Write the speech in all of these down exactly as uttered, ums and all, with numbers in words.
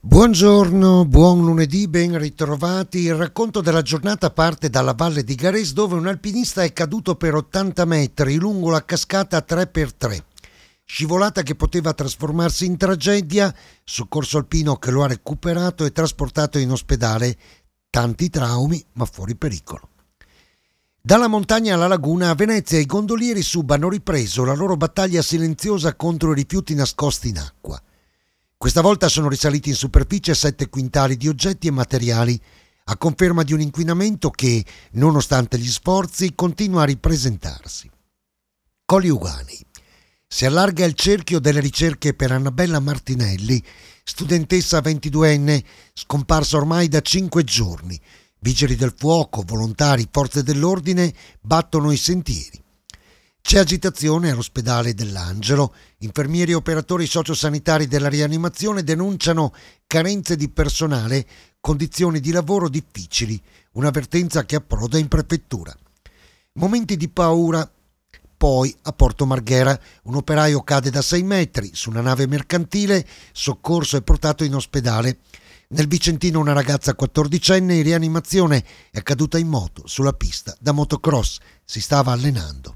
Buongiorno, buon lunedì, ben ritrovati. Il racconto della giornata parte dalla valle di Gares, dove un alpinista è caduto per ottanta metri lungo la cascata tre per tre. Scivolata che poteva trasformarsi in tragedia, soccorso alpino che lo ha recuperato e trasportato in ospedale. Tanti traumi, ma fuori pericolo. Dalla montagna alla laguna, a Venezia i gondolieri sub hanno ripreso la loro battaglia silenziosa contro i rifiuti nascosti in acqua. Questa volta sono risaliti in superficie sette quintali di oggetti e materiali, a conferma di un inquinamento che, nonostante gli sforzi, continua a ripresentarsi. Colli Euganei. Si allarga il cerchio delle ricerche per Annabella Martinelli, studentessa ventiduenne, scomparsa ormai da cinque giorni. Vigili del fuoco, volontari, forze dell'ordine battono i sentieri. C'è agitazione all'ospedale dell'Angelo. Infermieri e operatori sociosanitari della rianimazione denunciano carenze di personale, condizioni di lavoro difficili, un'avvertenza che approda in prefettura. Momenti di paura. Poi, a Porto Marghera, un operaio cade da sei metri su una nave mercantile, soccorso e portato in ospedale. Nel Vicentino una ragazza quattordicenne in rianimazione è caduta in moto sulla pista da motocross, si stava allenando.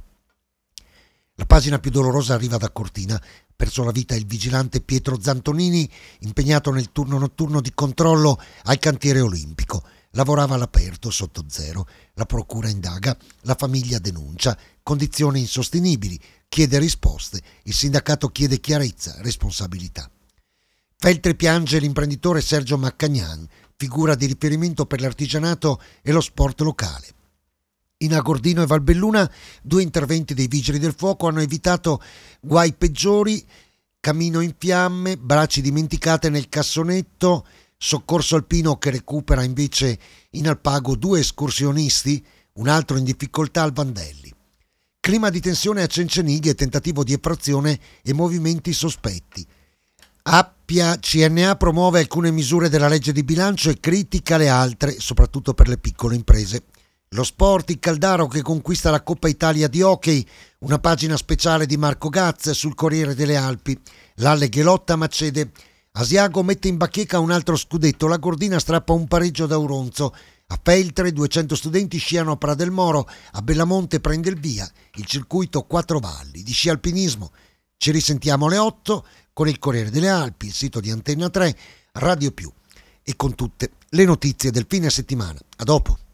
La pagina più dolorosa arriva da Cortina. Ha perso la vita il vigilante Pietro Zantonini, impegnato nel turno notturno di controllo al cantiere olimpico. Lavorava all'aperto sotto zero. La procura indaga, la famiglia denuncia, condizioni insostenibili, chiede risposte, il sindacato chiede chiarezza, responsabilità. Feltri piange l'imprenditore Sergio Maccagnan, figura di riferimento per l'artigianato e lo sport locale. In Agordino e Valbelluna due interventi dei vigili del fuoco hanno evitato guai peggiori, camino in fiamme, bracci dimenticate nel cassonetto, soccorso alpino che recupera invece in Alpago due escursionisti, un altro in difficoltà al Vandelli. Clima di tensione a Cencenighe e tentativo di effrazione e movimenti sospetti. Appia C N A promuove alcune misure della legge di bilancio e critica le altre, soprattutto per le piccole imprese. Lo sport, il Caldaro che conquista la Coppa Italia di hockey, una pagina speciale di Marco Gaz sul Corriere delle Alpi. L'Alleghe lotta ma cede. Asiago mette in bacheca un altro scudetto, la Gordina strappa un pareggio da Auronzo. A Feltre duecento studenti sciano a Pradelmoro, a Bellamonte prende il via il circuito Quattro Valli di sci alpinismo. Ci risentiamo alle otto con il Corriere delle Alpi, il sito di Antenna tre, Radio Più e con tutte le notizie del fine settimana. A dopo.